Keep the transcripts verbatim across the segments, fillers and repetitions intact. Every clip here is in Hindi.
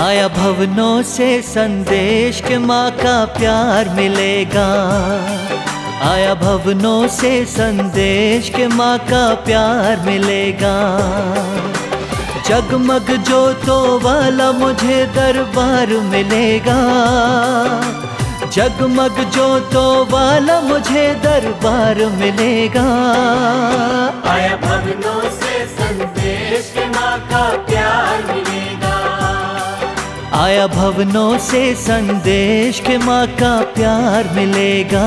आया भवनों से संदेश के माँ का प्यार मिलेगा। आया भवनों से संदेश के माँ का प्यार मिलेगा। जगमग ज्योतों वाला मुझे दरबार मिलेगा। जगमग ज्योतों वाला मुझे दरबार मिलेगा। आया भवनों से संदेश के माँ का प्यार मिलेगा। आया भवनों से संदेश के माँ का प्यार मिलेगा।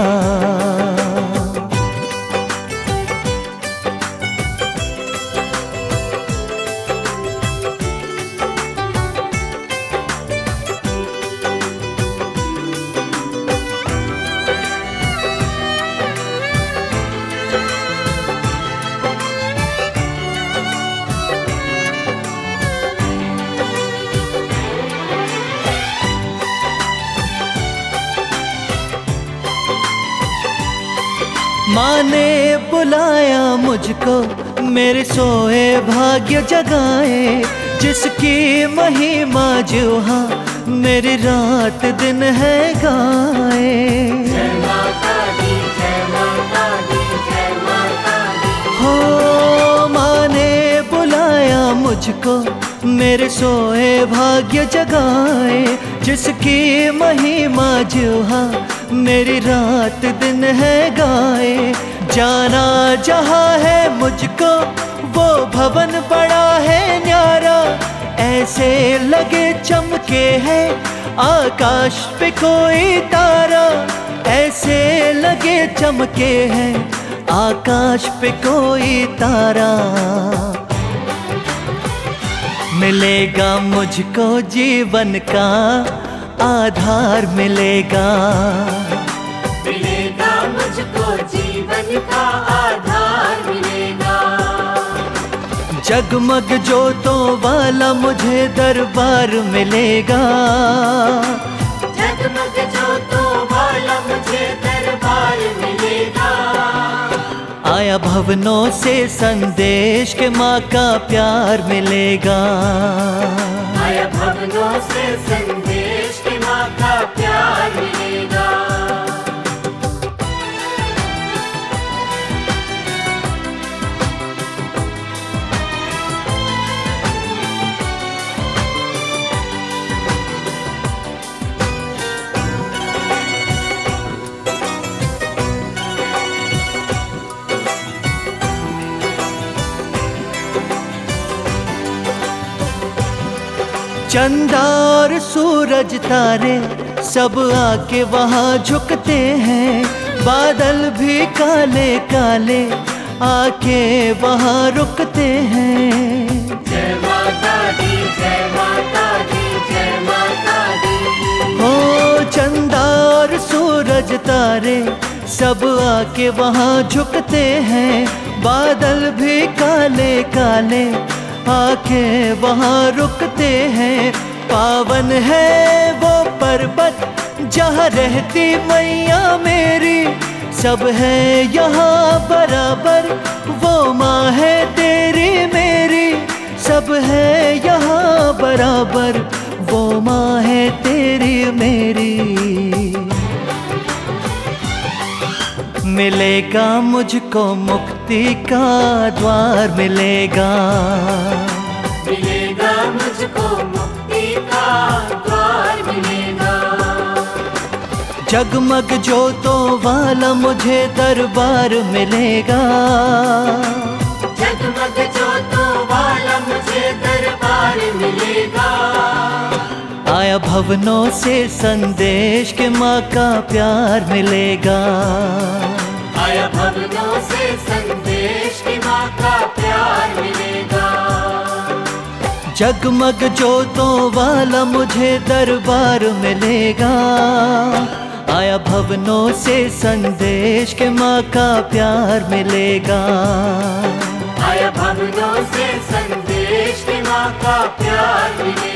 माँ ने बुलाया मुझको मेरे सोए भाग्य जगाए। जिसकी महिमा जो हाँ मेरी रात दिन है गाए। जय माता दी, जय माता दी, जय माता दी। हो माँ ने बुलाया मुझको मेरे सोए भाग्य जगाए। जिसकी महिमा जो हाँ मेरी रात दिन है गाए। जाना जहाँ है मुझको वो भवन बड़ा है न्यारा। ऐसे लगे चमके है आकाश पे कोई तारा। ऐसे लगे चमके है आकाश पे कोई तारा। मिलेगा मुझको जीवन का आधार मिलेगा। मिलेगा मुझको जीवन का आधार मिलेगा। जगमग ज्योतों वाला मुझे दरबार मिलेगा। जगमग ज्योतों वाला मुझे दरबार मिलेगा। आया भवनों से संदेश के माँ का प्यार मिलेगा। आया भवनों से संदेश के माँ का प्यार मिलेगा। चंदा और सूरज तारे सब आके वहाँ झुकते हैं। बादल भी काले काले आके वहाँ रुकते हैं। जय माता दी, जय माता दी, जय माता दी। हो चंदा और सूरज तारे सब आके वहाँ झुकते हैं। बादल भी काले काले आके वहाँ रुकते हैं। पावन है वो पर्वत जहाँ रहती मैया मेरी। सब है यहाँ बराबर वो माँ है तेरी मेरी। सब है यहाँ बराबर वो माँ है तेरी मेरी। मिलेगा मुझको मुक्ति का द्वार मिलेगा। मिलेगा मुझको मुक्ति का द्वार मिलेगा। जगमग ज्योतों वाला मुझे दरबार मिलेगा। जगमग ज्योतों वाला मुझे दरबार मिलेगा। आया भवनों से संदेश के माँ का प्यार मिलेगा। आया भवनों से संदेश की माँ का प्यार मिलेगा। जगमग ज्योतों वाला मुझे दरबार मिलेगा। आया भवनों से संदेश के माँ का प्यार मिलेगा। आया भवनों से संदेश की माँ का प्यार मिलेगा।